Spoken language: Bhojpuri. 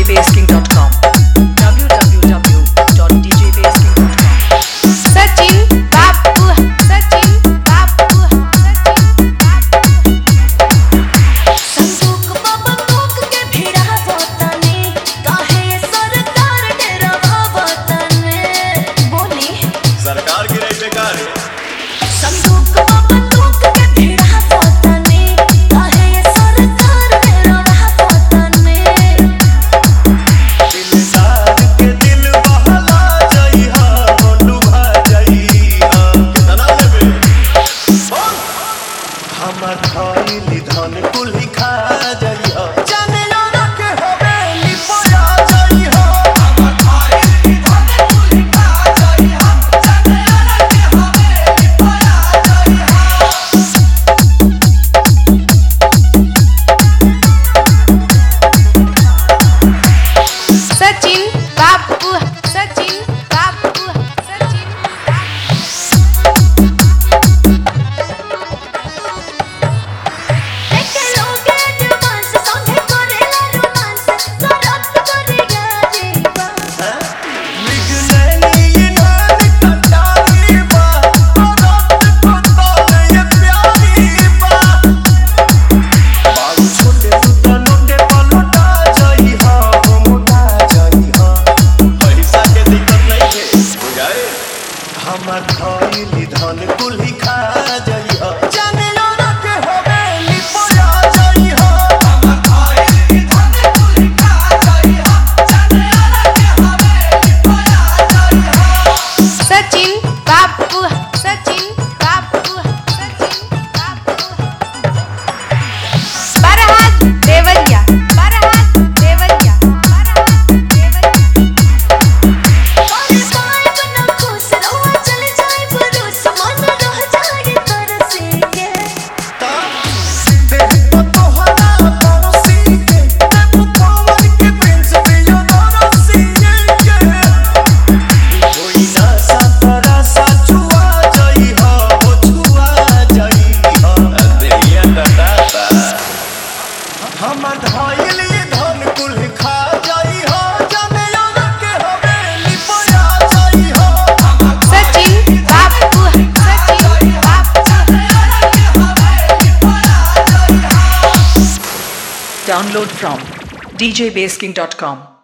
djbasking.com www.djbasking.com सचिन बापू सचिन बापू सचिन बापू संदूक बंदूक के भिड़ा वतने काहे सरकार डेरावा वतने बोली सरकार की रही बेकार है। संदूक बंदूक के भिड़ा वतने काहे सरकार डेरावा वतने इंसान के दिल बहला जाई हा लुभा जाई हा कितना लेबे हमर खाइली धन कुल्ही खा जाई हा जाने ना के हवेली पया जाई हा हमर खाइली धन कुल्ही खा जाई हा जाने ना के हवेली पया जाई हा सचिन बापू सचिन बापू सचिन देखे लोगे डांस संगे करेला रोमांस करत करेगा जीवा निगनैनी नान कटारी बा औरत को तोले ये प्यारी बा बाल छोटे सुता नोटे पलटा जाई हा मोटा जाई हा पैसा के दिक्कत नहीं है बुझाए हमर खाइली धन कुल्ही खा जाई हा जाने ना के हवेली पया जाई हा हमर खाइली धन कुल्ही खा जाई हा जाने ना के हवेली पया जाई हा सचिन बापू सचिन बापू सचिन बापू बरहात देवरिया बरहात देवरिया बरहात देवरिया अरे बाय बना खुश रहो चले जाए पुरुष मन रह जाए तरसे के देखो तोहरा पड़ोसी के देखो कमर के प्रिंस पियो दोनों के कोई ना सातरा सा छुआ जाई हा वो छुआ जाई हा देरिया टटाता हमर धाइली धन कुल खा जाई हा जाने यार के हवेली पया जाई हा हमर सचिन बापू सचिन बापू Download from djbasking.com